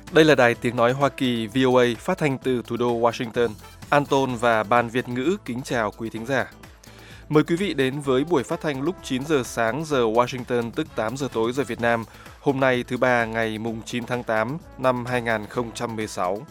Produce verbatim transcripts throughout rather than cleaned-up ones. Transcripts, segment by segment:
Đây là đài tiếng nói Hoa Kỳ vê o a phát thanh từ thủ đô Washington. Anton và Ban Việt ngữ kính chào quý thính giả. Mời quý vị đến với buổi phát thanh lúc chín giờ sáng giờ Washington, tức tám giờ tối giờ Việt Nam, hôm nay thứ ba ngày mùng chín tháng tám năm hai nghìn không trăm mười sáu.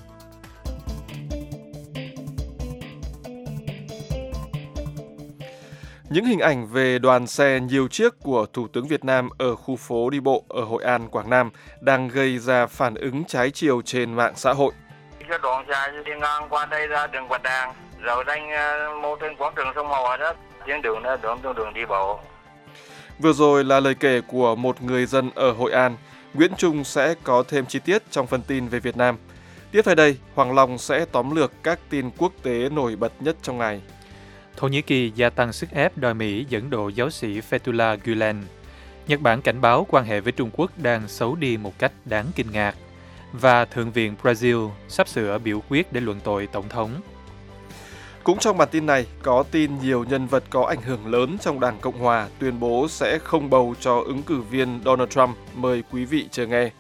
Những hình ảnh về đoàn xe nhiều chiếc của Thủ tướng Việt Nam ở khu phố đi bộ ở Hội An, Quảng Nam đang gây ra phản ứng trái chiều trên mạng xã hội. Cái đoàn xe đi ngang qua đây ra đường Bạch Đằng, rồi đang mô trên quảng trường sông Hồ đó, tuyến đường đó đường đường đường đi bộ. Vừa rồi là lời kể của một người dân ở Hội An. Nguyễn Trung sẽ có thêm chi tiết trong phần tin về Việt Nam. Tiếp theo đây, Hoàng Long sẽ tóm lược các tin quốc tế nổi bật nhất trong ngày. Thổ Nhĩ Kỳ gia tăng sức ép đòi Mỹ dẫn độ giáo sĩ Fethullah Gulen. Nhật Bản cảnh báo quan hệ với Trung Quốc đang xấu đi một cách đáng kinh ngạc. Và Thượng viện Brazil sắp sửa biểu quyết để luận tội Tổng thống. Cũng trong bản tin này, có tin nhiều nhân vật có ảnh hưởng lớn trong Đảng Cộng Hòa tuyên bố sẽ không bầu cho ứng cử viên Donald Trump. Mời quý vị chờ nghe.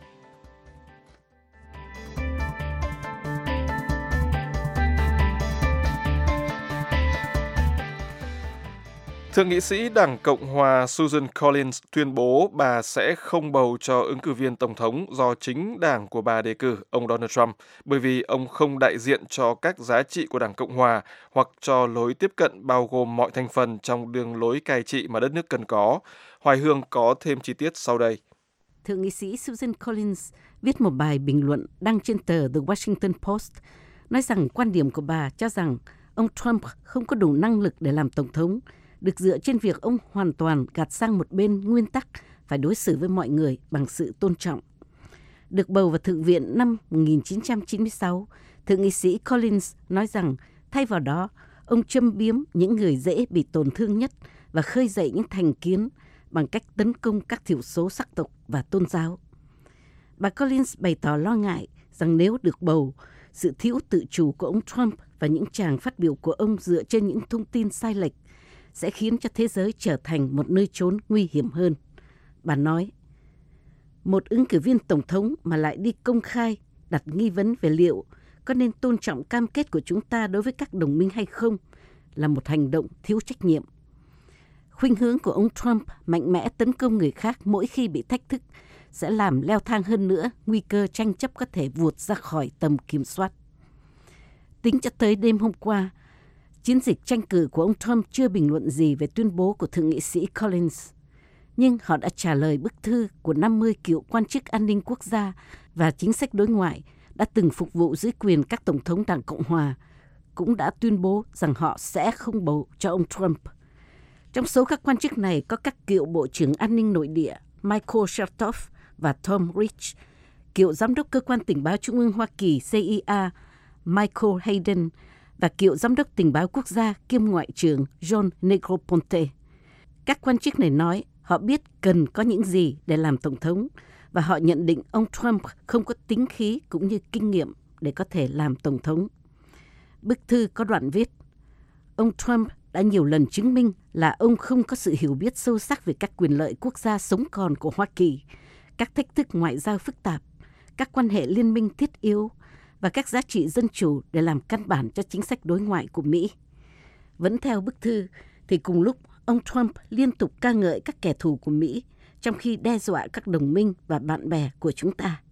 Thượng nghị sĩ Đảng Cộng Hòa Susan Collins tuyên bố bà sẽ không bầu cho ứng cử viên Tổng thống do chính đảng của bà đề cử, ông Donald Trump, bởi vì ông không đại diện cho các giá trị của Đảng Cộng Hòa hoặc cho lối tiếp cận bao gồm mọi thành phần trong đường lối cai trị mà đất nước cần có. Hoài Hương có thêm chi tiết sau đây. Thượng nghị sĩ Susan Collins viết một bài bình luận đăng trên tờ The Washington Post, nói rằng quan điểm của bà cho rằng ông Trump không có đủ năng lực để làm Tổng thống, được dựa trên việc ông hoàn toàn gạt sang một bên nguyên tắc phải đối xử với mọi người bằng sự tôn trọng. Được bầu vào Thượng viện năm một nghìn chín trăm chín mươi sáu, Thượng nghị sĩ Collins nói rằng thay vào đó, ông châm biếm những người dễ bị tổn thương nhất và khơi dậy những thành kiến bằng cách tấn công các thiểu số sắc tộc và tôn giáo. Bà Collins bày tỏ lo ngại rằng nếu được bầu, sự thiếu tự chủ của ông Trump và những tràng phát biểu của ông dựa trên những thông tin sai lệch sẽ khiến cho thế giới trở thành một nơi trốn nguy hiểm hơn. Bà nói, một ứng cử viên Tổng thống mà lại đi công khai đặt nghi vấn về liệu có nên tôn trọng cam kết của chúng ta đối với các đồng minh hay không là một hành động thiếu trách nhiệm. Khuynh hướng của ông Trump mạnh mẽ tấn công người khác mỗi khi bị thách thức sẽ làm leo thang hơn nữa nguy cơ tranh chấp có thể vụt ra khỏi tầm kiểm soát. Tính cho tới đêm hôm qua, chiến dịch tranh cử của ông Trump chưa bình luận gì về tuyên bố của Thượng nghị sĩ Collins. Nhưng họ đã trả lời bức thư của năm mươi cựu quan chức an ninh quốc gia và chính sách đối ngoại đã từng phục vụ dưới quyền các Tổng thống Đảng Cộng Hòa, cũng đã tuyên bố rằng họ sẽ không bầu cho ông Trump. Trong số các quan chức này có các cựu Bộ trưởng An ninh Nội địa Michael Chertoff và Tom Rich, cựu Giám đốc Cơ quan Tình báo Trung ương Hoa Kỳ C I A Michael Hayden, và cựu Giám đốc Tình báo Quốc gia kiêm Ngoại trưởng John Negroponte. Các quan chức này nói họ biết cần có những gì để làm Tổng thống và họ nhận định ông Trump không có tính khí cũng như kinh nghiệm để có thể làm Tổng thống. Bức thư có đoạn viết, ông Trump đã nhiều lần chứng minh là ông không có sự hiểu biết sâu sắc về các quyền lợi quốc gia sống còn của Hoa Kỳ, các thách thức ngoại giao phức tạp, các quan hệ liên minh thiết yếu và các giá trị dân chủ để làm căn bản cho chính sách đối ngoại của Mỹ. Vẫn theo bức thư, thì cùng lúc ông Trump liên tục ca ngợi các kẻ thù của Mỹ, trong khi đe dọa các đồng minh và bạn bè của chúng ta.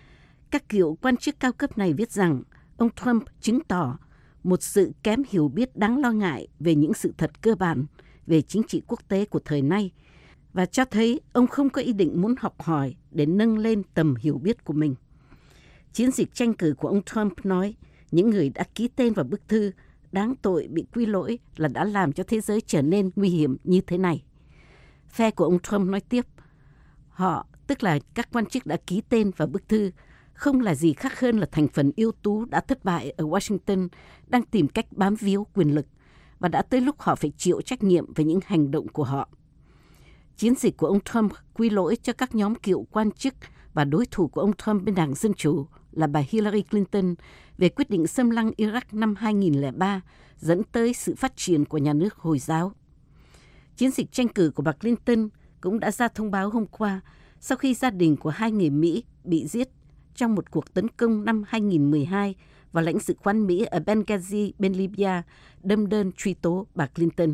Các cựu quan chức cao cấp này viết rằng ông Trump chứng tỏ một sự kém hiểu biết đáng lo ngại về những sự thật cơ bản về chính trị quốc tế của thời nay và cho thấy ông không có ý định muốn học hỏi để nâng lên tầm hiểu biết của mình. Chiến dịch tranh cử của ông Trump nói những người đã ký tên vào bức thư đáng tội bị quy lỗi là đã làm cho thế giới trở nên nguy hiểm như thế này. Phe của ông Trump nói tiếp, họ, tức là các quan chức đã ký tên vào bức thư, không là gì khác hơn là thành phần ưu tú đã thất bại ở Washington đang tìm cách bám víu quyền lực và đã tới lúc họ phải chịu trách nhiệm về những hành động của họ. Chiến dịch của ông Trump quy lỗi cho các nhóm cựu quan chức và đối thủ của ông Trump bên Đảng Dân Chủ là bà Hillary Clinton về quyết định xâm lăng Iraq năm hai nghìn lẻ ba dẫn tới sự phát triển của nhà nước Hồi giáo. Chiến dịch tranh cử của bà Clinton cũng đã ra thông báo hôm qua sau khi gia đình của hai người Mỹ bị giết trong một cuộc tấn công năm hai nghìn mười hai vào lãnh sự quán Mỹ ở Benghazi, bên Libya, đâm đơn truy tố bà Clinton.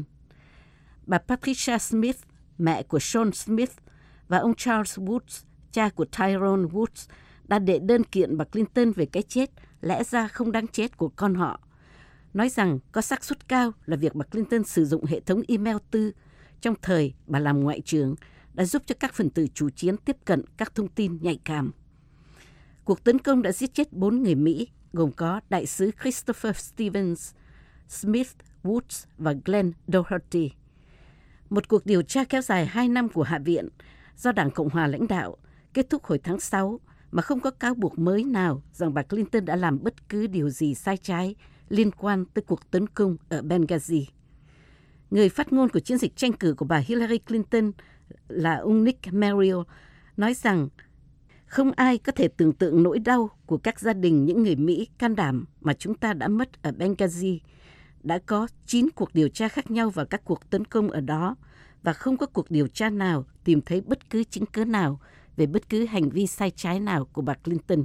Bà Patricia Smith, mẹ của Sean Smith, và ông Charles Woods, cha của Tyrone Woods, đã đệ đơn kiện bà Clinton về cái chết lẽ ra không đáng chết của con họ, nói rằng có xác suất cao là việc bà Clinton sử dụng hệ thống email tư trong thời bà làm ngoại trưởng đã giúp cho các phần tử chủ chiến tiếp cận các thông tin nhạy cảm. Cuộc tấn công đã giết chết bốn người Mỹ, gồm có đại sứ Christopher Stevens, Smith, Woods và Glenn Doherty. Một cuộc điều tra kéo dài hai năm của Hạ viện do Đảng Cộng hòa lãnh đạo kết thúc hồi tháng sáu mà không có cáo buộc mới nào rằng bà Clinton đã làm bất cứ điều gì sai trái liên quan tới cuộc tấn công ở Benghazi. Người phát ngôn của chiến dịch tranh cử của bà Hillary Clinton là ông Nick Merrill nói rằng không ai có thể tưởng tượng nỗi đau của các gia đình những người Mỹ can đảm mà chúng ta đã mất ở Benghazi. Đã có chín cuộc điều tra khác nhau vào các cuộc tấn công ở đó và không có cuộc điều tra nào tìm thấy bất cứ chứng cứ nào về bất cứ hành vi sai trái nào của bà Clinton.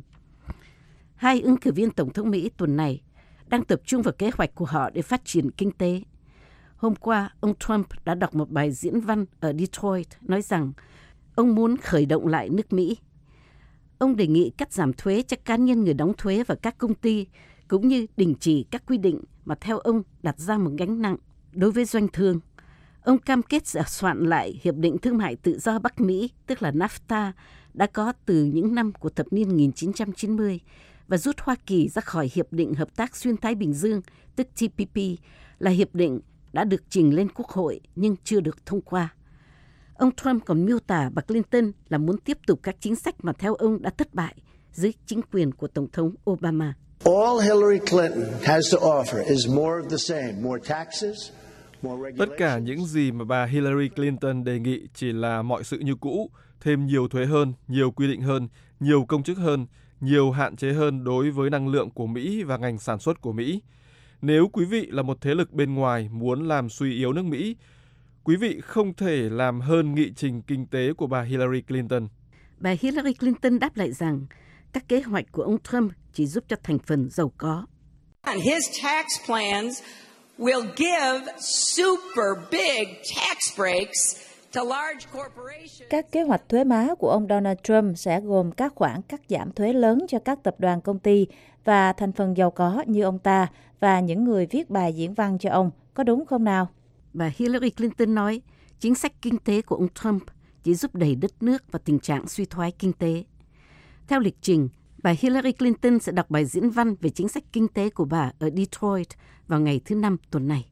Hai ứng cử viên Tổng thống Mỹ tuần này đang tập trung vào kế hoạch của họ để phát triển kinh tế. Hôm qua, ông Trump đã đọc một bài diễn văn ở Detroit nói rằng ông muốn khởi động lại nước Mỹ. Ông đề nghị cắt giảm thuế cho cá nhân người đóng thuế và các công ty, cũng như đình chỉ các quy định mà theo ông đặt ra một gánh nặng đối với doanh thương. Ông cam kết sẽ soạn lại Hiệp định Thương mại Tự do Bắc Mỹ, tức là NAFTA, đã có từ những năm của thập niên một nghìn chín trăm chín mươi, và rút Hoa Kỳ ra khỏi Hiệp định Hợp tác Xuyên Thái Bình Dương, tức T P P, là hiệp định đã được trình lên Quốc hội nhưng chưa được thông qua. Ông Trump còn miêu tả bà Clinton là muốn tiếp tục các chính sách mà theo ông đã thất bại dưới chính quyền của Tổng thống Obama. All Hillary Clinton has to offer is more of the same, more taxes, more regulations. Tất cả những gì mà bà Hillary Clinton đề nghị chỉ là mọi sự như cũ, thêm nhiều thuế hơn, nhiều quy định hơn, nhiều công chức hơn, nhiều hạn chế hơn đối với năng lượng của Mỹ và ngành sản xuất của Mỹ. Nếu quý vị là một thế lực bên ngoài muốn làm suy yếu nước Mỹ, quý vị không thể làm hơn nghị trình kinh tế của bà Hillary Clinton. Bà Hillary Clinton đáp lại rằng các kế hoạch của ông Trump chỉ giúp cho thành phần giàu có. And his tax plans will give super big tax breaks to large corporations. Các kế hoạch thuế má của ông Donald Trump sẽ gồm các khoản cắt giảm thuế lớn cho các tập đoàn công ty và thành phần giàu có như ông ta và những người viết bài diễn văn cho ông. Có đúng không nào? Bà Hillary Clinton nói chính sách kinh tế của ông Trump chỉ giúp đẩy đất nước vào tình trạng suy thoái kinh tế. Theo lịch trình, bà Hillary Clinton sẽ đọc bài diễn văn về chính sách kinh tế của bà ở Detroit vào ngày thứ Năm tuần này.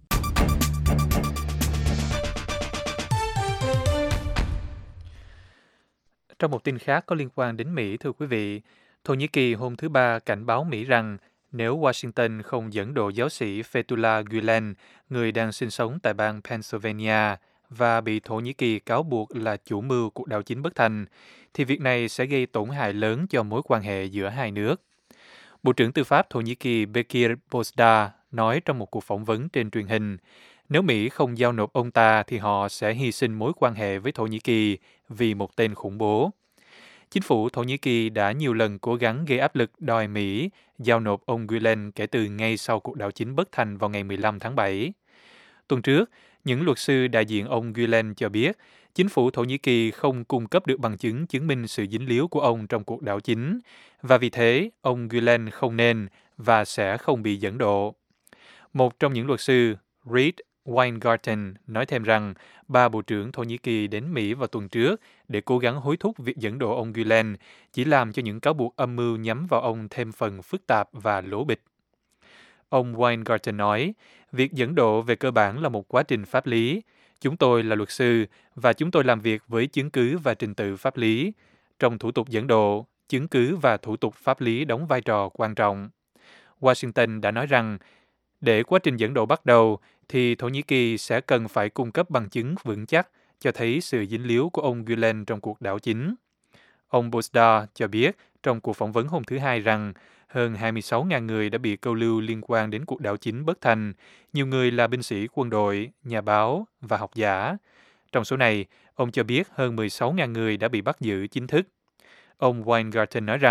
Trong một tin khác có liên quan đến Mỹ, thưa quý vị, Thổ Nhĩ Kỳ hôm thứ Ba cảnh báo Mỹ rằng nếu Washington không dẫn độ giáo sĩ Fethullah Gulen, người đang sinh sống tại bang Pennsylvania và bị Thổ Nhĩ Kỳ cáo buộc là chủ mưu cuộc đảo chính bất thành, thì việc này sẽ gây tổn hại lớn cho mối quan hệ giữa hai nước. Bộ trưởng Tư pháp Thổ Nhĩ Kỳ Bekir Bozdar nói trong một cuộc phỏng vấn trên truyền hình, nếu Mỹ không giao nộp ông ta thì họ sẽ hy sinh mối quan hệ với Thổ Nhĩ Kỳ vì một tên khủng bố. Chính phủ Thổ Nhĩ Kỳ đã nhiều lần cố gắng gây áp lực đòi Mỹ giao nộp ông Gulen kể từ ngay sau cuộc đảo chính bất thành vào ngày mười lăm tháng bảy. Tuần trước, những luật sư đại diện ông Gulen cho biết chính phủ Thổ Nhĩ Kỳ không cung cấp được bằng chứng chứng minh sự dính líu của ông trong cuộc đảo chính, và vì thế ông Gulen không nên và sẽ không bị dẫn độ. Một trong những luật sư, Reed Weingarten, nói thêm rằng ba bộ trưởng Thổ Nhĩ Kỳ đến Mỹ vào tuần trước để cố gắng hối thúc việc dẫn độ ông Gulen chỉ làm cho những cáo buộc âm mưu nhắm vào ông thêm phần phức tạp và lố bịch. Ông Weingarten nói, việc dẫn độ về cơ bản là một quá trình pháp lý. Chúng tôi là luật sư và chúng tôi làm việc với chứng cứ và trình tự pháp lý. Trong thủ tục dẫn độ, chứng cứ và thủ tục pháp lý đóng vai trò quan trọng. Washington đã nói rằng để quá trình dẫn độ bắt đầu thì Thổ Nhĩ Kỳ sẽ cần phải cung cấp bằng chứng vững chắc cho thấy sự dính líu của ông Gulen trong cuộc đảo chính. Ông Bozdar cho biết trong cuộc phỏng vấn hôm thứ Hai rằng hơn hai mươi sáu nghìn người đã bị câu lưu liên quan đến cuộc đảo chính bất thành, nhiều người là binh sĩ quân đội, nhà báo và học giả. Trong số này, ông cho biết hơn mười sáu nghìn người đã bị bắt giữ chính thức. Ông Weingarten nói rằng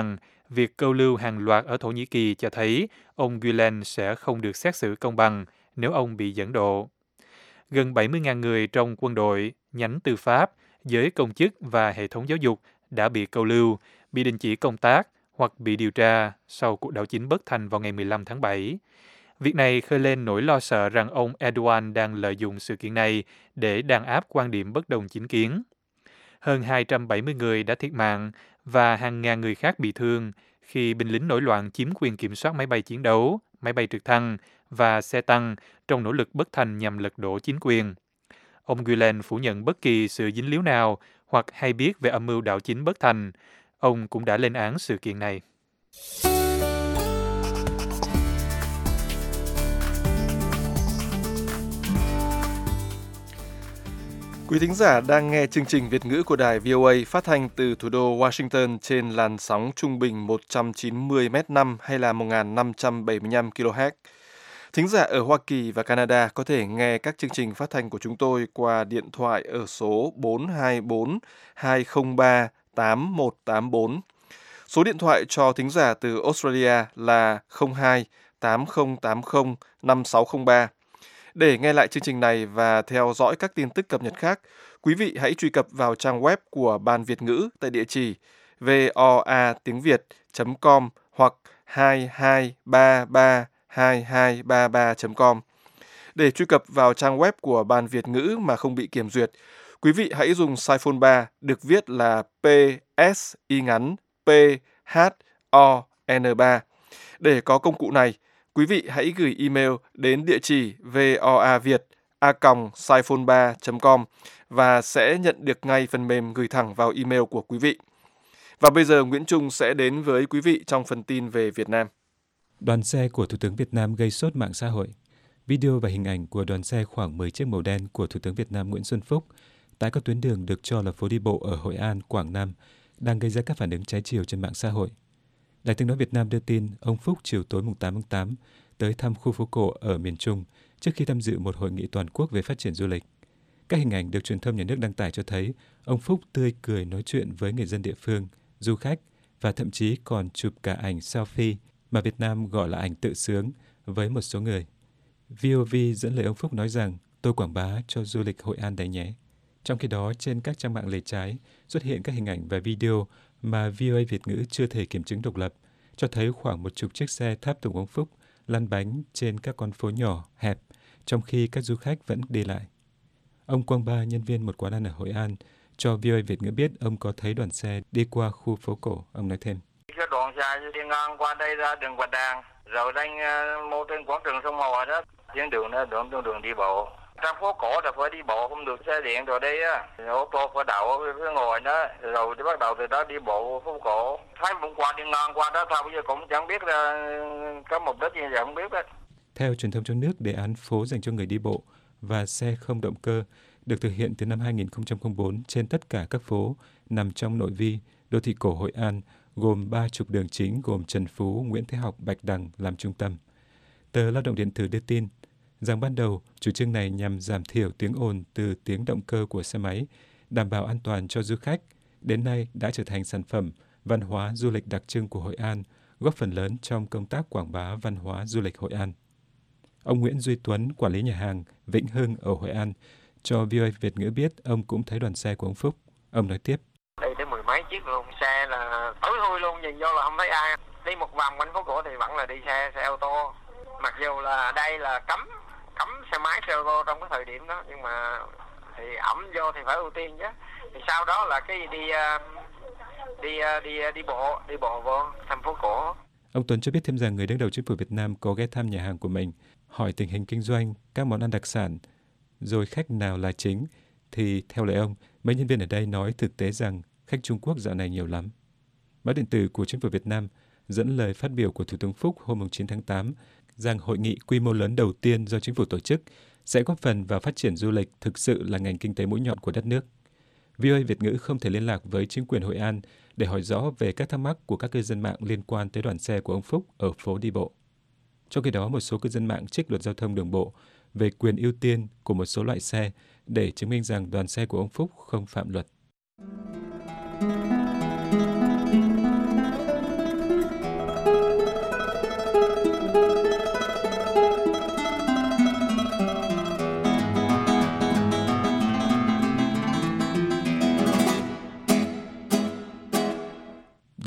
việc câu lưu hàng loạt ở Thổ Nhĩ Kỳ cho thấy ông Gülen sẽ không được xét xử công bằng nếu ông bị dẫn độ. Gần bảy mươi nghìn người trong quân đội, nhánh tư pháp, giới công chức và hệ thống giáo dục đã bị câu lưu, bị đình chỉ công tác hoặc bị điều tra sau cuộc đảo chính bất thành vào ngày mười lăm tháng bảy. Việc này khơi lên nỗi lo sợ rằng ông Erdogan đang lợi dụng sự kiện này để đàn áp quan điểm bất đồng chính kiến. Hơn hai trăm bảy mươi người đã thiệt mạng và hàng ngàn người khác bị thương khi binh lính nổi loạn chiếm quyền kiểm soát máy bay chiến đấu, máy bay trực thăng và xe tăng trong nỗ lực bất thành nhằm lật đổ chính quyền. Ông Gülen phủ nhận bất kỳ sự dính líu nào hoặc hay biết về âm mưu đảo chính bất thành. Ông cũng đã lên án sự kiện này. Quý thính giả đang nghe chương trình Việt ngữ của đài vê o a phát thanh từ thủ đô Washington trên làn sóng trung bình một trăm chín mươi mét năm hay là một nghìn năm trăm bảy mươi lăm ki lô héc. Thính giả ở Hoa Kỳ và Canada có thể nghe các chương trình phát thanh của chúng tôi qua điện thoại ở số bốn hai bốn hai không ba tám một tám bốn. Số điện thoại cho thính giả từ Australia là không hai tám không tám không năm sáu không ba. Để nghe lại chương trình này và theo dõi các tin tức cập nhật khác, quý vị hãy truy cập vào trang web của Ban Việt ngữ tại địa chỉ voa tiếng việt chấm com hoặc hai hai ba ba hai hai ba ba chấm com. Để truy cập vào trang web của Ban Việt ngữ mà không bị kiểm duyệt, quý vị hãy dùng Siphon ba được viết là pê ét y ngắn P H O N ba. Để có công cụ này, quý vị hãy gửi email đến địa chỉ voaviet a còng siphon ba chấm com và sẽ nhận được ngay phần mềm gửi thẳng vào email của quý vị. Và bây giờ Nguyễn Trung sẽ đến với quý vị trong phần tin về Việt Nam. Đoàn xe của Thủ tướng Việt Nam gây sốt mạng xã hội. Video và hình ảnh của đoàn xe khoảng mười chiếc màu đen của Thủ tướng Việt Nam Nguyễn Xuân Phúc tại các tuyến đường được cho là phố đi bộ ở Hội An, Quảng Nam đang gây ra các phản ứng trái chiều trên mạng xã hội. Đài Tiếng nói Việt Nam đưa tin ông Phúc chiều tối mùng tám tháng tám tới thăm khu phố cổ ở miền Trung trước khi tham dự một hội nghị toàn quốc về phát triển du lịch. Các hình ảnh được truyền thông nhà nước đăng tải cho thấy ông Phúc tươi cười nói chuyện với người dân địa phương, du khách và thậm chí còn chụp cả ảnh selfie mà Việt Nam gọi là ảnh tự sướng với một số người. vê o vê dẫn lời ông Phúc nói rằng tôi quảng bá cho du lịch Hội An đấy nhé. Trong khi đó, trên các trang mạng lề trái xuất hiện các hình ảnh và video mà vê o a Việt ngữ chưa thể kiểm chứng độc lập, cho thấy khoảng một chục chiếc xe tháp tùng ông Phúc lăn bánh trên các con phố nhỏ, hẹp, trong khi các du khách vẫn đi lại. Ông Quang Ba, nhân viên một quán ăn ở Hội An, cho vê o a Việt ngữ biết ông có thấy đoàn xe đi qua khu phố cổ. Ông nói thêm. Cái đoàn xe đi ngang qua đây ra đường Bạch Đằng, rồi đang mô trên quảng trường sông Hò đó, tuyến đường đó, đường đường đường đi bộ. Trong phố cổ là phải đi bộ, không được xe điện rồi đây á, ô tô phải đậu ở phía ngoài đó, rồi thì bắt đầu từ đó đi bộ phố cổ. Thấy hôm qua đi ngang qua đó thôi, bây giờ cũng chẳng biết là có mục đích gì vậy, không biết hết. Theo truyền thông trong nước, đề án phố dành cho người đi bộ và xe không động cơ được thực hiện từ năm hai nghìn không trăm lẻ bốn trên tất cả các phố nằm trong nội vi đô thị cổ Hội An, gồm ba trục đường chính gồm Trần Phú, Nguyễn Thế Học, Bạch Đằng làm trung tâm. Tờ Lao động Điện tử đưa tin rằng ban đầu chủ trương này nhằm giảm thiểu tiếng ồn từ tiếng động cơ của xe máy, đảm bảo an toàn cho du khách, đến nay đã trở thành sản phẩm văn hóa du lịch đặc trưng của Hội An, góp phần lớn trong công tác quảng bá văn hóa du lịch Hội An. Ông Nguyễn Duy Tuấn, quản lý nhà hàng Vĩnh Hưng ở Hội An, cho vê o a Việt ngữ biết ông cũng thấy đoàn xe của ông Phúc. Ông nói tiếp. Đây đến mười mấy chiếc luôn, xe là tối thui luôn, nhìn vô là không thấy ai. Đi một vòng quanh phố cổ thì vẫn là đi xe xe ô tô. Mặc dù là đây là cấm cấm xe máy, xe ô tô trong cái thời điểm đó, nhưng mà thì ẩm vô thì phải ưu tiên chứ. Thì sau đó là cái đi đi đi đi bộ đi bộ vô thành phố cổ. Ông Tuấn cho biết thêm rằng người đứng đầu chính phủ Việt Nam có ghé thăm nhà hàng của mình, hỏi tình hình kinh doanh, các món ăn đặc sản, rồi khách nào là chính, thì theo lời ông, mấy nhân viên ở đây nói thực tế rằng khách Trung Quốc dạo này nhiều lắm. Báo điện tử của chính phủ Việt Nam dẫn lời phát biểu của Thủ tướng Phúc hôm chín tháng tám rằng hội nghị quy mô lớn đầu tiên do chính phủ tổ chức sẽ góp phần vào phát triển du lịch thực sự là ngành kinh tế mũi nhọn của đất nước. vê o a Việt ngữ không thể liên lạc với chính quyền Hội An để hỏi rõ về các thắc mắc của các cư dân mạng liên quan tới đoàn xe của ông Phúc ở phố đi bộ. Trong khi đó, một số cư dân mạng trích luật giao thông đường bộ về quyền ưu tiên của một số loại xe để chứng minh rằng đoàn xe của ông Phúc không phạm luật.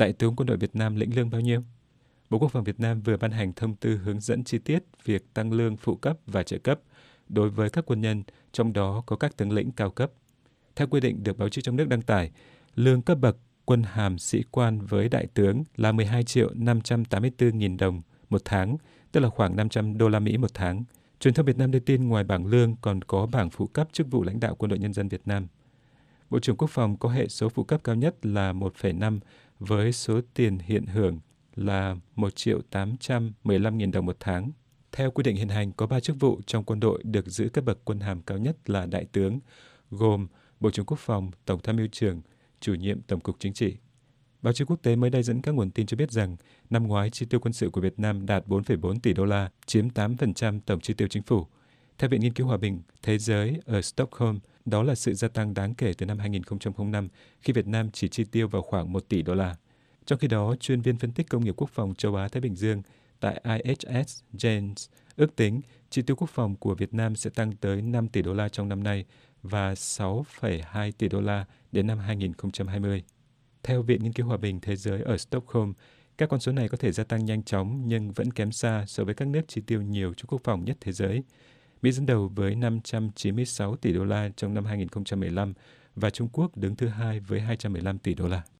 Đại tướng quân đội Việt Nam lĩnh lương bao nhiêu? Bộ Quốc phòng Việt Nam vừa ban hành thông tư hướng dẫn chi tiết việc tăng lương phụ cấp và trợ cấp đối với các quân nhân, trong đó có các tướng lĩnh cao cấp. Theo quy định được báo chí trong nước đăng tải, lương cấp bậc quân hàm sĩ quan với đại tướng là mười hai triệu năm trăm tám mươi tư nghìn đồng một tháng, tức là khoảng năm trăm đô la Mỹ một tháng. Truyền thông Việt Nam đưa tin ngoài bảng lương còn có bảng phụ cấp chức vụ lãnh đạo Quân đội Nhân dân Việt Nam. Bộ trưởng Quốc phòng có hệ số phụ cấp cao nhất là một phẩy năm với số tiền hiện hưởng là một triệu tám trăm mười lăm nghìn đồng một tháng. Theo quy định hiện hành, có ba chức vụ trong quân đội được giữ cấp bậc quân hàm cao nhất là đại tướng, gồm Bộ trưởng Quốc phòng, Tổng tham mưu trưởng, chủ nhiệm Tổng cục Chính trị. Báo chí quốc tế mới đây dẫn các nguồn tin cho biết rằng năm ngoái chi tiêu quân sự của Việt Nam đạt bốn phẩy bốn tỷ đô la, chiếm tám phần trăm tổng chi tiêu chính phủ. Theo Viện Nghiên cứu Hòa bình Thế giới ở Stockholm, đó là sự gia tăng đáng kể từ năm hai nghìn không trăm lẻ năm khi Việt Nam chỉ chi tiêu vào khoảng một tỷ đô la. Trong khi đó, chuyên viên phân tích công nghiệp quốc phòng châu Á-Thái Bình Dương tại I H S Janes ước tính chi tiêu quốc phòng của Việt Nam sẽ tăng tới năm tỷ đô la trong năm nay và sáu phẩy hai tỷ đô la đến năm hai nghìn không trăm hai mươi. Theo Viện Nghiên cứu Hòa bình Thế giới ở Stockholm, các con số này có thể gia tăng nhanh chóng nhưng vẫn kém xa so với các nước chi tiêu nhiều cho quốc phòng nhất thế giới. Mỹ dẫn đầu với năm trăm chín mươi sáu tỷ đô la trong năm hai nghìn không trăm mười lăm và Trung Quốc đứng thứ hai với hai trăm mười lăm tỷ đô la.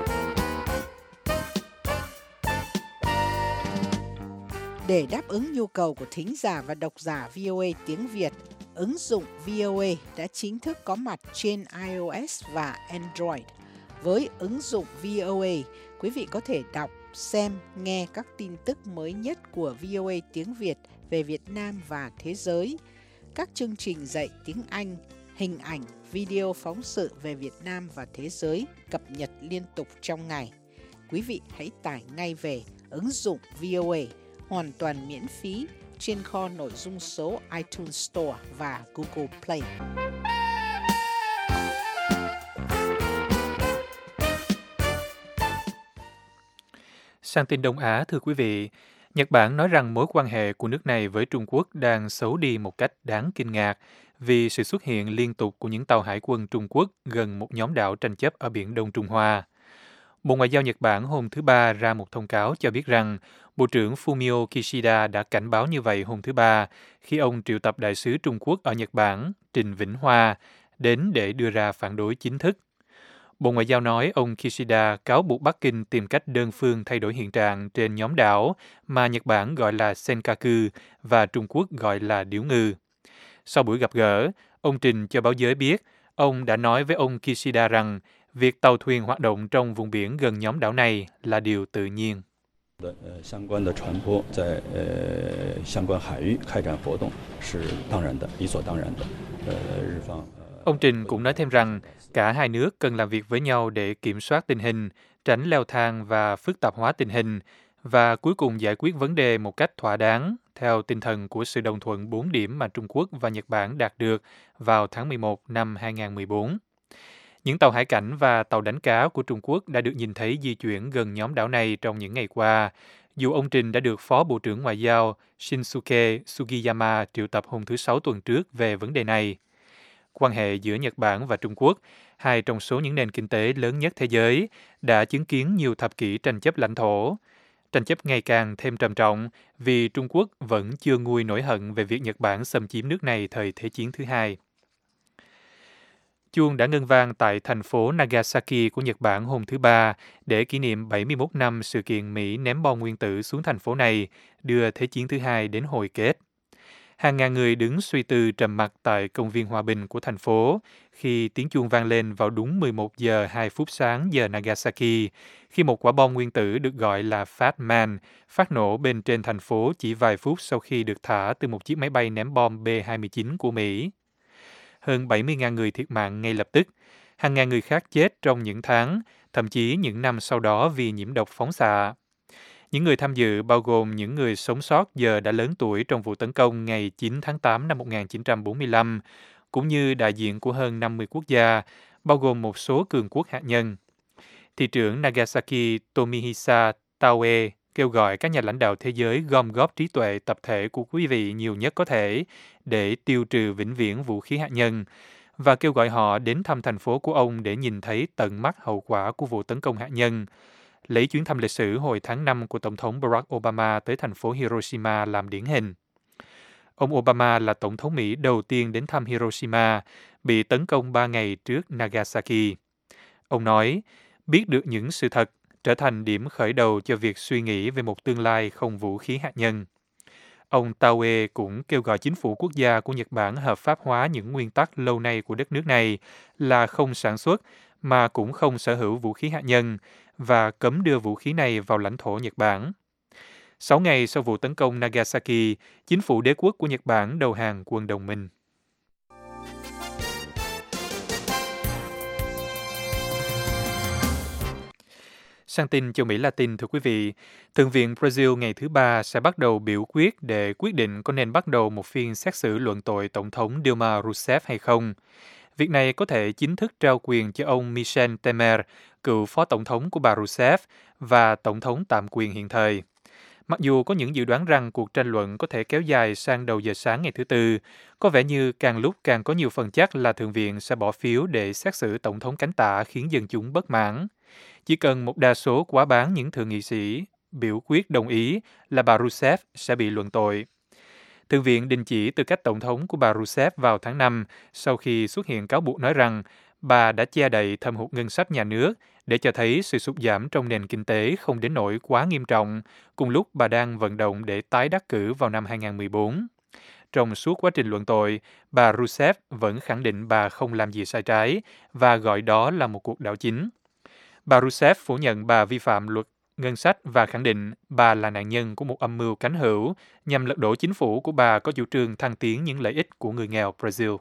Để đáp ứng nhu cầu của thính giả và độc giả vê o a tiếng Việt, ứng dụng vê o a đã chính thức có mặt trên iOS và Android. Với ứng dụng vê o a, quý vị có thể đọc, xem, nghe các tin tức mới nhất của vê o a tiếng Việt về Việt Nam và thế giới, các chương trình dạy tiếng Anh, hình ảnh, video phóng sự về Việt Nam và thế giới cập nhật liên tục trong ngày. Quý vị hãy tải ngay về ứng dụng vê o a hoàn toàn miễn phí trên kho nội dung số iTunes Store và Google Play. Sang tin Đông Á, thưa quý vị, Nhật Bản nói rằng mối quan hệ của nước này với Trung Quốc đang xấu đi một cách đáng kinh ngạc vì sự xuất hiện liên tục của những tàu hải quân Trung Quốc gần một nhóm đảo tranh chấp ở Biển Đông Trung Hoa. Bộ Ngoại giao Nhật Bản hôm thứ Ba ra một thông cáo cho biết rằng Bộ trưởng Fumio Kishida đã cảnh báo như vậy hôm thứ Ba khi ông triệu tập đại sứ Trung Quốc ở Nhật Bản, Trình Vĩnh Hoa, đến để đưa ra phản đối chính thức. Bộ Ngoại giao nói ông Kishida cáo buộc Bắc Kinh tìm cách đơn phương thay đổi hiện trạng trên nhóm đảo mà Nhật Bản gọi là Senkaku và Trung Quốc gọi là Điếu Ngư. Sau buổi gặp gỡ, ông Trình cho báo giới biết ông đã nói với ông Kishida rằng việc tàu thuyền hoạt động trong vùng biển gần nhóm đảo này là điều tự nhiên. Ông Trình cũng nói thêm rằng cả hai nước cần làm việc với nhau để kiểm soát tình hình, tránh leo thang và phức tạp hóa tình hình, và cuối cùng giải quyết vấn đề một cách thỏa đáng, theo tinh thần của sự đồng thuận bốn điểm mà Trung Quốc và Nhật Bản đạt được vào tháng mười một năm hai nghìn không trăm mười bốn. Những tàu hải cảnh và tàu đánh cá của Trung Quốc đã được nhìn thấy di chuyển gần nhóm đảo này trong những ngày qua, dù ông Trình đã được Phó Bộ trưởng Ngoại giao Shinsuke Sugiyama triệu tập hôm thứ Sáu tuần trước về vấn đề này. Quan hệ giữa Nhật Bản và Trung Quốc, hai trong số những nền kinh tế lớn nhất thế giới, đã chứng kiến nhiều thập kỷ tranh chấp lãnh thổ. Tranh chấp ngày càng thêm trầm trọng vì Trung Quốc vẫn chưa nguôi nỗi hận về việc Nhật Bản xâm chiếm nước này thời Thế chiến thứ hai. Chuông đã ngân vang tại thành phố Nagasaki của Nhật Bản hôm thứ Ba để kỷ niệm bảy mươi mốt năm sự kiện Mỹ ném bom nguyên tử xuống thành phố này, đưa Thế chiến thứ hai đến hồi kết. Hàng ngàn người đứng suy tư trầm mặc tại công viên Hòa bình của thành phố khi tiếng chuông vang lên vào đúng mười một giờ hai phút sáng giờ Nagasaki, khi một quả bom nguyên tử được gọi là Fat Man phát nổ bên trên thành phố chỉ vài phút sau khi được thả từ một chiếc máy bay ném bom B hai mươi chín của Mỹ. Hơn bảy mươi nghìn người thiệt mạng ngay lập tức, hàng ngàn người khác chết trong những tháng, thậm chí những năm sau đó vì nhiễm độc phóng xạ. Những người tham dự bao gồm những người sống sót giờ đã lớn tuổi trong vụ tấn công ngày chín tháng tám năm một nghìn chín trăm bốn mươi lăm, cũng như đại diện của hơn năm mươi quốc gia, bao gồm một số cường quốc hạt nhân. Thị trưởng Nagasaki Tomihisa Taue kêu gọi các nhà lãnh đạo thế giới gom góp trí tuệ tập thể của quý vị nhiều nhất có thể để tiêu trừ vĩnh viễn vũ khí hạt nhân, và kêu gọi họ đến thăm thành phố của ông để nhìn thấy tận mắt hậu quả của vụ tấn công hạt nhân, lấy chuyến thăm lịch sử hồi tháng năm của Tổng thống Barack Obama tới thành phố Hiroshima làm điển hình. Ông Obama là Tổng thống Mỹ đầu tiên đến thăm Hiroshima, bị tấn công ba ngày trước Nagasaki. Ông nói, biết được những sự thật trở thành điểm khởi đầu cho việc suy nghĩ về một tương lai không vũ khí hạt nhân. Ông Taue cũng kêu gọi chính phủ quốc gia của Nhật Bản hợp pháp hóa những nguyên tắc lâu nay của đất nước này là không sản xuất mà cũng không sở hữu vũ khí hạt nhân và cấm đưa vũ khí này vào lãnh thổ Nhật Bản. Sáu ngày sau vụ tấn công Nagasaki, chính phủ đế quốc của Nhật Bản đầu hàng quân đồng minh. Sang tin châu Mỹ Latin, thưa quý vị, Thượng viện Brazil ngày thứ Ba sẽ bắt đầu biểu quyết để quyết định có nên bắt đầu một phiên xét xử luận tội Tổng thống Dilma Rousseff hay không. Việc này có thể chính thức trao quyền cho ông Michel Temer, cựu phó tổng thống của bà Rousseff và tổng thống tạm quyền hiện thời. Mặc dù có những dự đoán rằng cuộc tranh luận có thể kéo dài sang đầu giờ sáng ngày thứ Tư, có vẻ như càng lúc càng có nhiều phần chắc là Thượng viện sẽ bỏ phiếu để xét xử tổng thống cánh tả khiến dân chúng bất mãn. Chỉ cần một đa số quá bán những thượng nghị sĩ biểu quyết đồng ý là bà Rousseff sẽ bị luận tội. Thượng viện đình chỉ tư cách tổng thống của bà Rousseff vào tháng năm sau khi xuất hiện cáo buộc nói rằng bà đã che đậy thâm hụt ngân sách nhà nước để cho thấy sự sụt giảm trong nền kinh tế không đến nỗi quá nghiêm trọng, cùng lúc bà đang vận động để tái đắc cử vào năm hai không một bốn. Trong suốt quá trình luận tội, bà Rousseff vẫn khẳng định bà không làm gì sai trái và gọi đó là một cuộc đảo chính. Bà Rousseff phủ nhận bà vi phạm luật ngân sách và khẳng định bà là nạn nhân của một âm mưu cánh hữu nhằm lật đổ chính phủ của bà có chủ trương thăng tiến những lợi ích của người nghèo Brazil.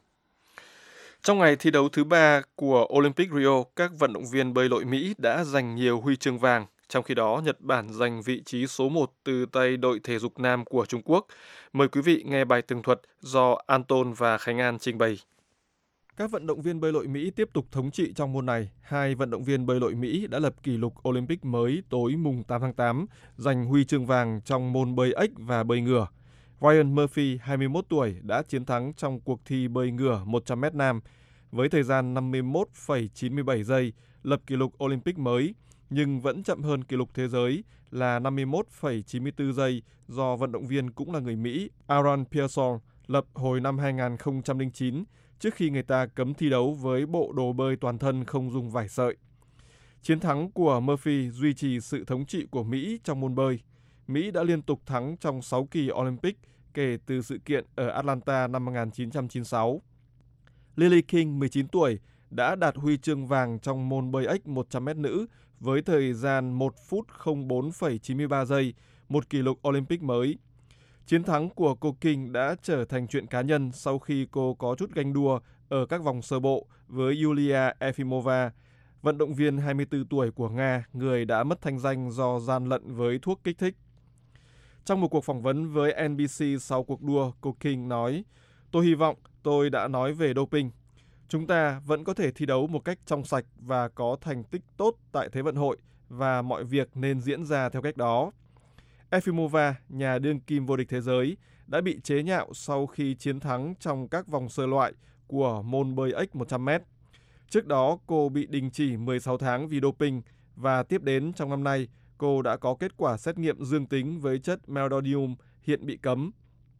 Trong ngày thi đấu thứ ba của Olympic Rio, các vận động viên bơi lội Mỹ đã giành nhiều huy chương vàng. Trong khi đó, Nhật Bản giành vị trí số một từ tay đội thể dục nam của Trung Quốc. Mời quý vị nghe bài tường thuật do Anton và Khánh An trình bày. Các vận động viên bơi lội Mỹ tiếp tục thống trị trong môn này. Hai vận động viên bơi lội Mỹ đã lập kỷ lục Olympic mới tối mùng tám tháng tám, giành huy chương vàng trong môn bơi ếch và bơi ngửa. Ryan Murphy, hai mươi mốt tuổi, đã chiến thắng trong cuộc thi bơi ngửa một trăm mét nam với thời gian năm mươi mốt phẩy chín mươi bảy giây, lập kỷ lục Olympic mới, nhưng vẫn chậm hơn kỷ lục thế giới là năm mươi mốt phẩy chín mươi tư giây do vận động viên cũng là người Mỹ Aaron Pearson lập hồi năm hai không không chín, trước khi người ta cấm thi đấu với bộ đồ bơi toàn thân không dùng vải sợi. Chiến thắng của Murphy duy trì sự thống trị của Mỹ trong môn bơi. Mỹ đã liên tục thắng trong sáu kỳ Olympic kể từ sự kiện ở Atlanta năm một nghìn chín trăm chín mươi sáu. Lily King, mười chín tuổi, đã đạt huy chương vàng trong môn bơi ếch một trăm mét nữ với thời gian một phút không bốn phẩy chín mươi ba giây, một kỷ lục Olympic mới. Chiến thắng của cô King đã trở thành chuyện cá nhân sau khi cô có chút ganh đua ở các vòng sơ bộ với Yulia Efimova, vận động viên hai mươi tư tuổi của Nga, người đã mất thanh danh do gian lận với thuốc kích thích. Trong một cuộc phỏng vấn với en bê xê sau cuộc đua, cô King nói, "Tôi hy vọng tôi đã nói về doping. Chúng ta vẫn có thể thi đấu một cách trong sạch và có thành tích tốt tại Thế vận hội và mọi việc nên diễn ra theo cách đó." Efimova, nhà đương kim vô địch thế giới, đã bị chế nhạo sau khi chiến thắng trong các vòng sơ loại của môn bơi ếch một trăm mét. Trước đó, cô bị đình chỉ mười sáu tháng vì doping và tiếp đến trong năm nay, cô đã có kết quả xét nghiệm dương tính với chất meldonium hiện bị cấm.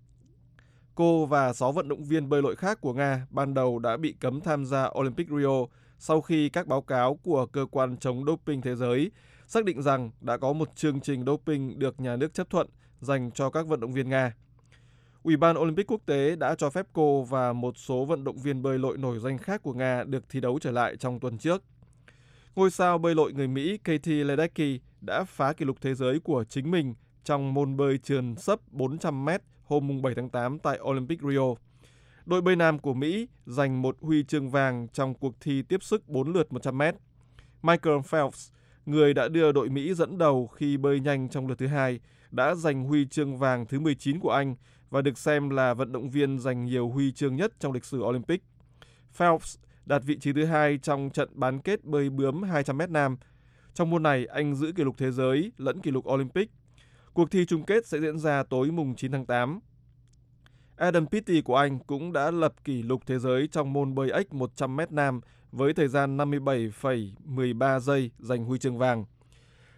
Cô và sáu vận động viên bơi lội khác của Nga ban đầu đã bị cấm tham gia Olympic Rio sau khi các báo cáo của Cơ quan chống doping thế giới xác định rằng đã có một chương trình doping được nhà nước chấp thuận dành cho các vận động viên Nga. Ủy ban Olympic quốc tế đã cho phép cô và một số vận động viên bơi lội nổi danh khác của Nga được thi đấu trở lại trong tuần trước. Ngôi sao bơi lội người Mỹ Katie Ledecky đã phá kỷ lục thế giới của chính mình trong môn bơi trườn sấp bốn trăm mét hôm bảy tháng tám tại Olympic Rio. Đội bơi nam của Mỹ giành một huy chương vàng trong cuộc thi tiếp sức bốn lượt một trăm mét. Michael Phelps, người đã đưa đội Mỹ dẫn đầu khi bơi nhanh trong lượt thứ hai, đã giành huy chương vàng thứ mười chín của anh và được xem là vận động viên giành nhiều huy chương nhất trong lịch sử Olympic. Phelps đạt vị trí thứ hai trong trận bán kết bơi bướm hai trăm mét nam. Trong môn này, anh giữ kỷ lục thế giới lẫn kỷ lục Olympic. Cuộc thi chung kết sẽ diễn ra tối mùng chín tháng tám. Adam Peaty của Anh cũng đã lập kỷ lục thế giới trong môn bơi ếch một trăm mét nam với thời gian năm mươi bảy phẩy mười ba giây giành huy chương vàng.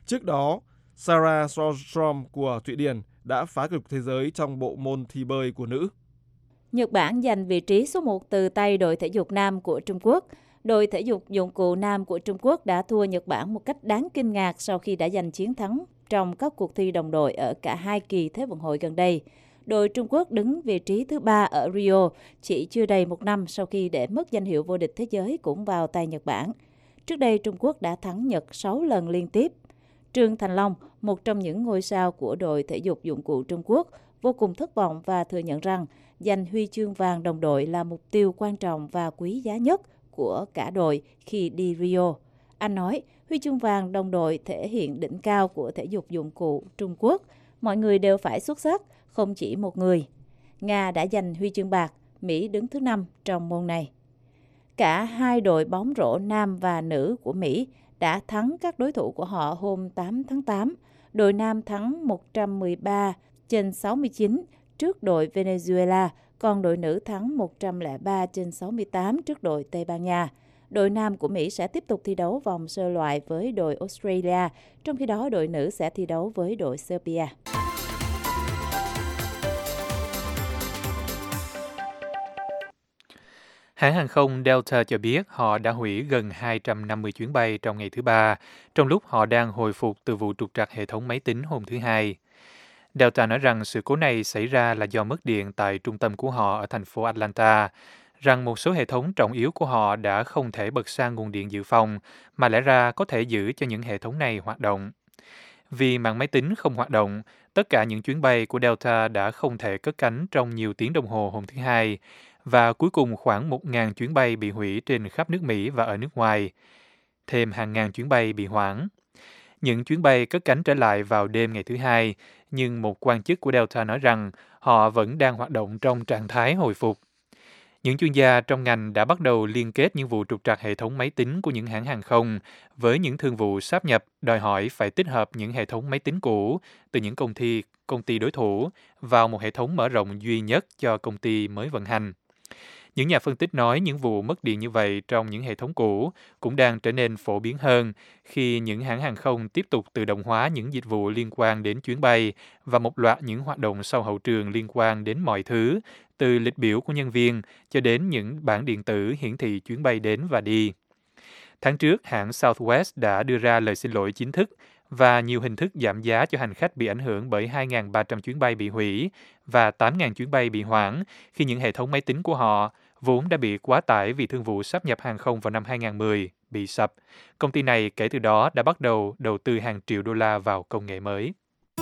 Trước đó, Sarah Sjöström của Thụy Điển đã phá kỷ lục thế giới trong bộ môn thi bơi của nữ. Nhật Bản giành vị trí số một từ tay đội thể dục nam của Trung Quốc. Đội thể dục dụng cụ nam của Trung Quốc đã thua Nhật Bản một cách đáng kinh ngạc sau khi đã giành chiến thắng trong các cuộc thi đồng đội ở cả hai kỳ Thế vận hội gần đây. Đội Trung Quốc đứng vị trí thứ ba ở Rio chỉ chưa đầy một năm sau khi để mất danh hiệu vô địch thế giới cũng vào tay Nhật Bản. Trước đây, Trung Quốc đã thắng Nhật sáu lần liên tiếp. Trương Thành Long, một trong những ngôi sao của đội thể dục dụng cụ Trung Quốc, vô cùng thất vọng và thừa nhận rằng giành huy chương vàng đồng đội là mục tiêu quan trọng và quý giá nhất của cả đội khi đi Rio. Anh nói, huy chương vàng đồng đội thể hiện đỉnh cao của thể dục dụng cụ Trung Quốc. Mọi người đều phải xuất sắc, không chỉ một người. Nga đã giành huy chương bạc, Mỹ đứng thứ năm trong môn này. Cả hai đội bóng rổ nam và nữ của Mỹ đã thắng các đối thủ của họ hôm tám tháng tám. Đội nam thắng một trăm mười ba trên sáu mươi chín trước đội Venezuela, còn đội nữ thắng một trăm lẻ ba trên sáu mươi tám trước đội Tây Ban Nha. Đội nam của Mỹ sẽ tiếp tục thi đấu vòng sơ loại với đội Australia, trong khi đó đội nữ sẽ thi đấu với đội Serbia. Hãng hàng không Delta cho biết họ đã hủy gần hai trăm năm mươi chuyến bay trong ngày thứ Ba, trong lúc họ đang hồi phục từ vụ trục trặc hệ thống máy tính hôm thứ Hai. Delta nói rằng sự cố này xảy ra là do mất điện tại trung tâm của họ ở thành phố Atlanta, rằng một số hệ thống trọng yếu của họ đã không thể bật sang nguồn điện dự phòng, mà lẽ ra có thể giữ cho những hệ thống này hoạt động. Vì mạng máy tính không hoạt động, tất cả những chuyến bay của Delta đã không thể cất cánh trong nhiều tiếng đồng hồ hôm thứ Hai, và cuối cùng khoảng một nghìn chuyến bay bị hủy trên khắp nước Mỹ và ở nước ngoài. Thêm hàng ngàn chuyến bay bị hoãn. Những chuyến bay cất cánh trở lại vào đêm ngày thứ Hai, nhưng một quan chức của Delta nói rằng họ vẫn đang hoạt động trong trạng thái hồi phục. Những chuyên gia trong ngành đã bắt đầu liên kết những vụ trục trặc hệ thống máy tính của những hãng hàng không với những thương vụ sáp nhập đòi hỏi phải tích hợp những hệ thống máy tính cũ từ những công ty, công ty đối thủ vào một hệ thống mở rộng duy nhất cho công ty mới vận hành. Những nhà phân tích nói những vụ mất điện như vậy trong những hệ thống cũ cũng đang trở nên phổ biến hơn khi những hãng hàng không tiếp tục tự động hóa những dịch vụ liên quan đến chuyến bay và một loạt những hoạt động sau hậu trường liên quan đến mọi thứ, từ lịch biểu của nhân viên cho đến những bảng điện tử hiển thị chuyến bay đến và đi. Tháng trước, hãng Southwest đã đưa ra lời xin lỗi chính thức và nhiều hình thức giảm giá cho hành khách bị ảnh hưởng bởi hai nghìn ba trăm chuyến bay bị hủy và tám nghìn chuyến bay bị hoãn khi những hệ thống máy tính của họ, vốn đã bị quá tải vì thương vụ sáp nhập hàng không vào năm hai nghìn không trăm mười, bị sập. Công ty này kể từ đó đã bắt đầu đầu tư hàng triệu đô la vào công nghệ mới.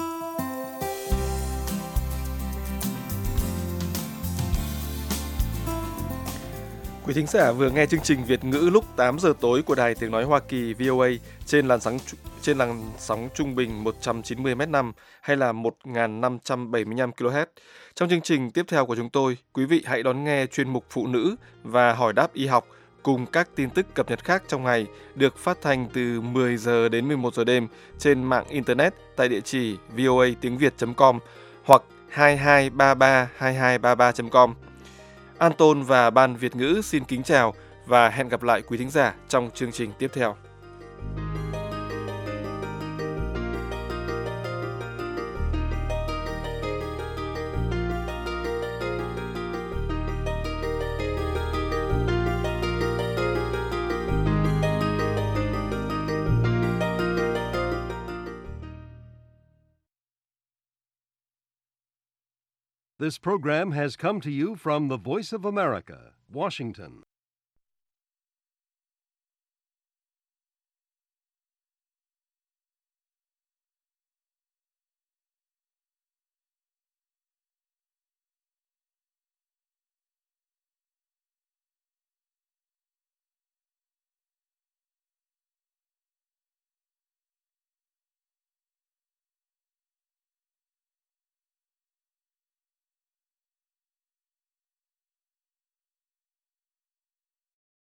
Quý thính giả vừa nghe chương trình Việt ngữ lúc tám giờ tối của Đài Tiếng Nói Hoa Kỳ vê o a trên làn sóng trên làn sóng trung bình một trăm chín mươi mét năm hay là một nghìn năm trăm bảy mươi lăm ki lô héc. Trong chương trình tiếp theo của chúng tôi, quý vị hãy đón nghe chuyên mục Phụ nữ và hỏi đáp y học cùng các tin tức cập nhật khác trong ngày được phát thanh từ mười giờ đến mười một giờ đêm trên mạng Internet tại địa chỉ voa tiếng việt chấm com hoặc hai hai ba ba hai hai ba ba chấm com. Anton và Ban Việt ngữ xin kính chào và hẹn gặp lại quý thính giả trong chương trình tiếp theo. This program has come to you from the Voice of America, Washington.